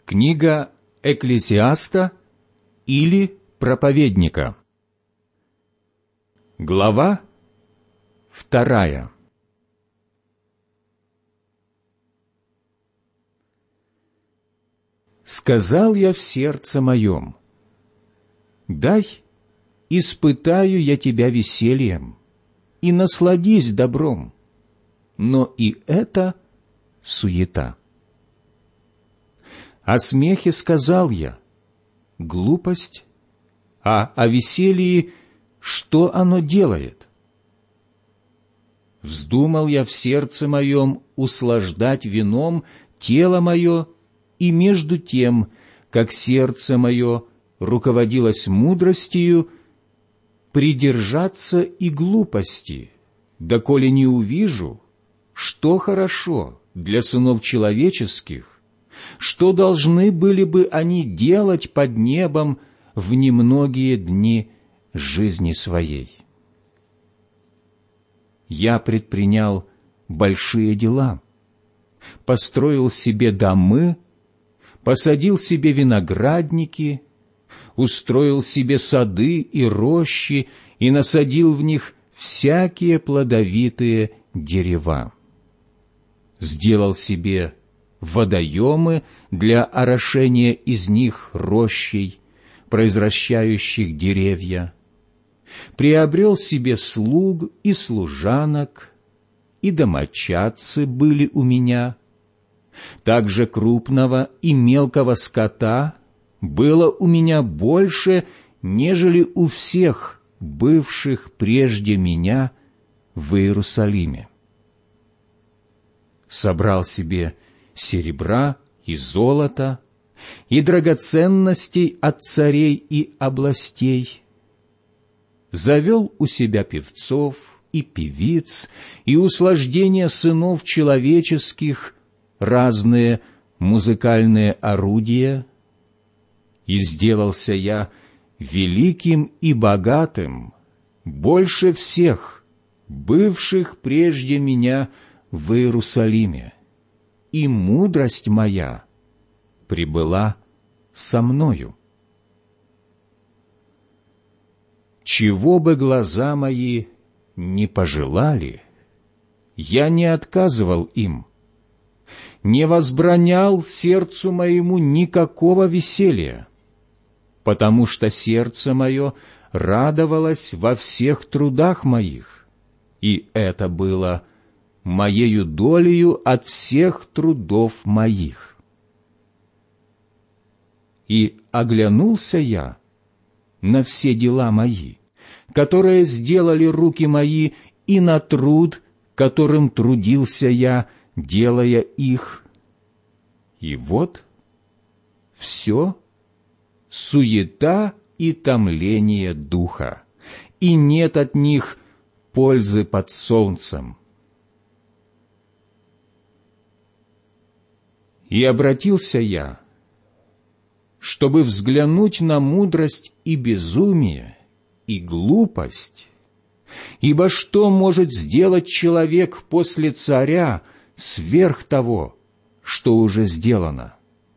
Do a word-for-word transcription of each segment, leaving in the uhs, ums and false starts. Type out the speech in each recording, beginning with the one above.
Книга Экклесиаста или Проповедника. Глава вторая. Сказал я в сердце моем: дай, испытаю я тебя весельем, и насладись добром, но и это суета. О смехе сказал я: глупость, а о веселье что оно делает? Вздумал я в сердце моем услаждать вином тело мое, и между тем, как сердце мое руководилось мудростью, придержаться и глупости, доколе не увижу, что хорошо для сынов человеческих, что должны были бы они делать под небом в немногие дни жизни своей. Я предпринял большие дела, построил себе домы, посадил себе виноградники, устроил себе сады и рощи и насадил в них всякие плодовитые дерева. Сделал себе водоемы для орошения из них рощей, произращающих деревья, приобрел себе слуг и служанок, и домочадцы были у меня. Также крупного и мелкого скота было у меня больше, нежели у всех бывших прежде меня в Иерусалиме. Собрал себе серебра и золота, и драгоценностей от царей и областей, завел у себя певцов и певиц, и услаждения сынов человеческих, разные музыкальные орудия, и сделался я великим и богатым, больше всех, бывших прежде меня в Иерусалиме, и мудрость моя прибыла со мною. Чего бы глаза мои не пожелали, я не отказывал им, не возбранял сердцу моему никакого веселья, потому что сердце мое радовалось во всех трудах моих, и это было моею долею от всех трудов моих. И оглянулся я на все дела мои, которые сделали руки мои, и на труд, которым трудился я, делая их. И вот все суета и томление духа, и нет от них пользы под солнцем. И обратился я, чтобы взглянуть на мудрость и безумие, и глупость, ибо что может сделать человек после царя сверх того, что уже сделано?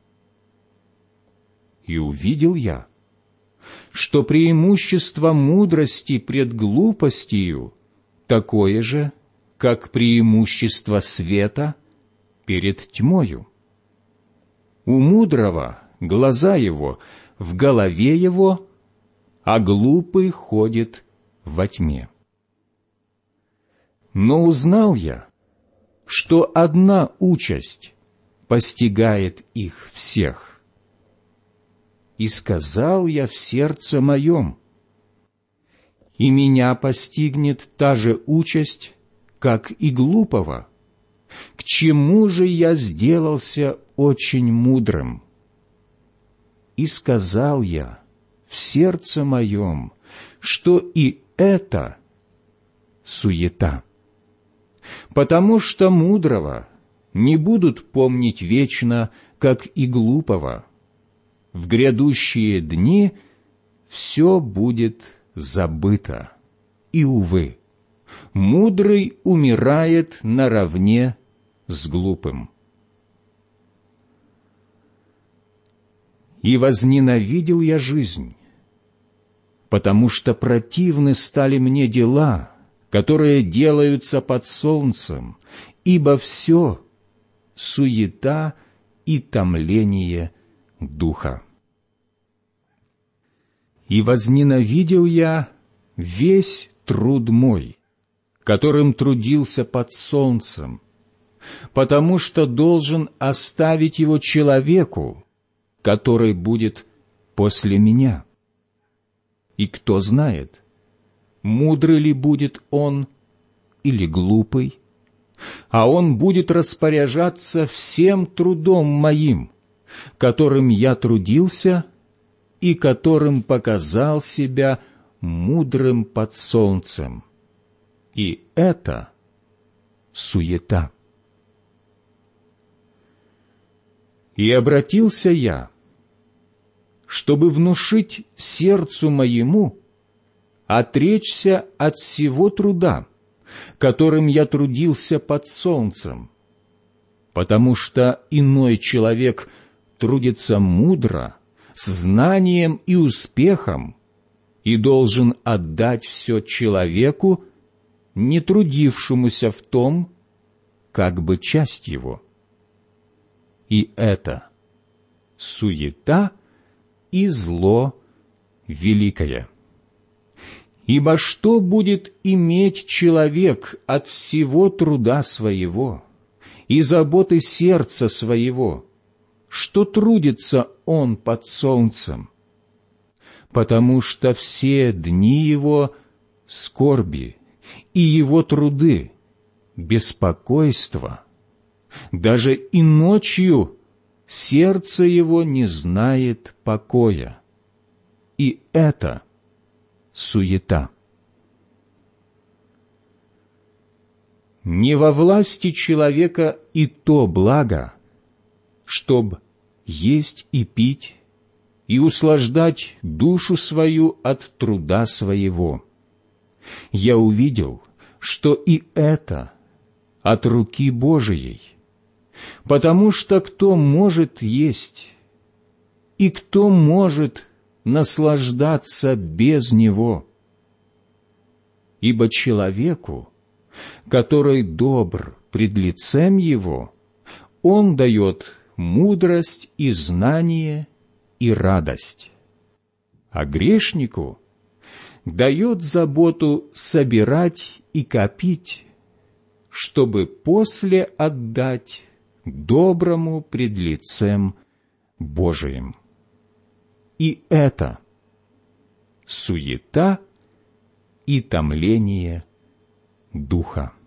И увидел я, что преимущество мудрости пред глупостью такое же, как преимущество света перед тьмою. У мудрого глаза его в голове его, а глупый ходит во тьме. Но узнал я, что одна участь постигает их всех. И сказал я в сердце моем: и меня постигнет та же участь, как и глупого. К чему же я сделался очень мудрым? И сказал я в сердце моем, что и это суета, потому что мудрого не будут помнить вечно, как и глупого. В грядущие дни все будет забыто, и, увы, мудрый умирает наравне с глупым. И возненавидел я жизнь, потому что противны стали мне дела, которые делаются под солнцем, ибо все — суета и томление духа. И возненавидел я весь труд мой, которым трудился под солнцем, потому что должен оставить его человеку, который будет после меня. И кто знает, мудрый ли будет он или глупый, а он будет распоряжаться всем трудом моим, которым я трудился и которым показал себя мудрым под солнцем. И это суета. И обратился я, чтобы внушить сердцу моему отречься от всего труда, которым я трудился под солнцем, потому что иной человек трудится мудро, с знанием и успехом, и должен отдать все человеку, не трудившемуся в том, как бы часть его. И это суета и зло великое. Ибо что будет иметь человек от всего труда своего и заботы сердца своего, что трудится он под солнцем? Потому что все дни его скорби и его труды, беспокойство, даже и ночью сердце его не знает покоя. И это суета. Не во власти человека и то благо, чтоб есть и пить, и услаждать душу свою от труда своего. Я увидел, что и это от руки Божией, потому что кто может есть, и кто может наслаждаться без него? Ибо человеку, который добр пред лицем его, он дает мудрость и знание и радость, а грешнику дает заботу собирать и копить, чтобы после отдать доброму пред лицем Божиим. И это суета и томление духа.